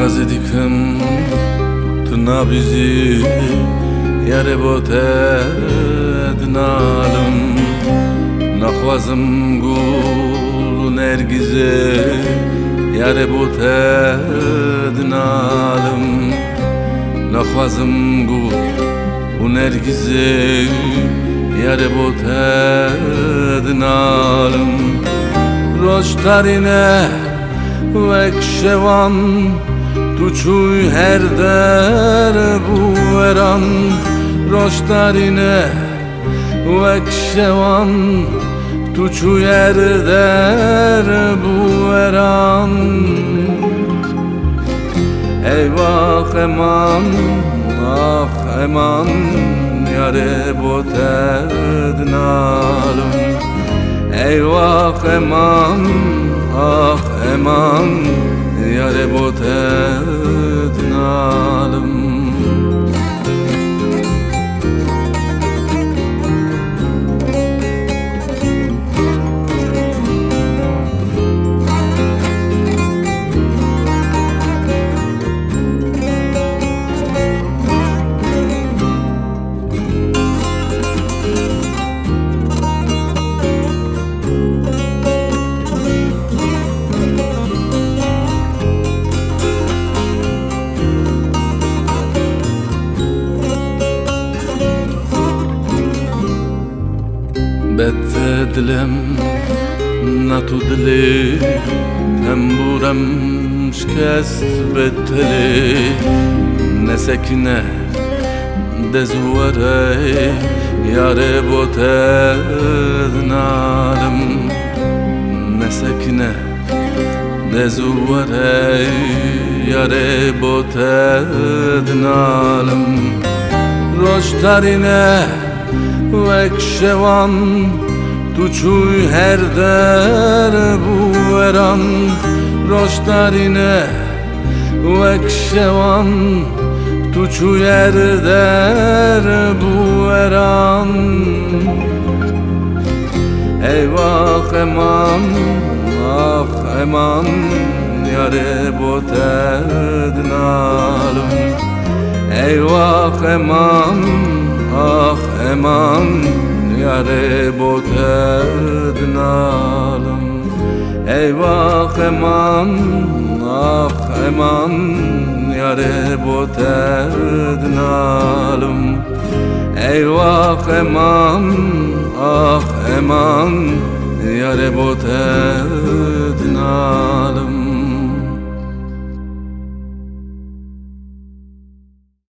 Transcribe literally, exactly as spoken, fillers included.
Nazidikım tına bizi yere botednalım Nakhwazım gul nergize yere botednalım Nakhwazım gul nergize yere botednalım Roştarine vekşevan tuçuy her der bu veran Roştarine vekşevan tuçuy her der bu veran Eyvah eman ah eman yare botednalım Eyvah eman ah eman yare botednalım Bette dilem natu dili Temburem şkest betteli Ne sekine dezuvere yare botednalım Ne sekine dezuvere yare botednalım Roştarine vekşevan tuçuy her der bu veran Roştarine vekşevan tuçuy her der bu veran Eyvah eman ah eman yare botednalım Eyvah eman ah eman yare botednalım Eyvah eman ah eman yare botednalım Eyvah eman ah eman yare botednalım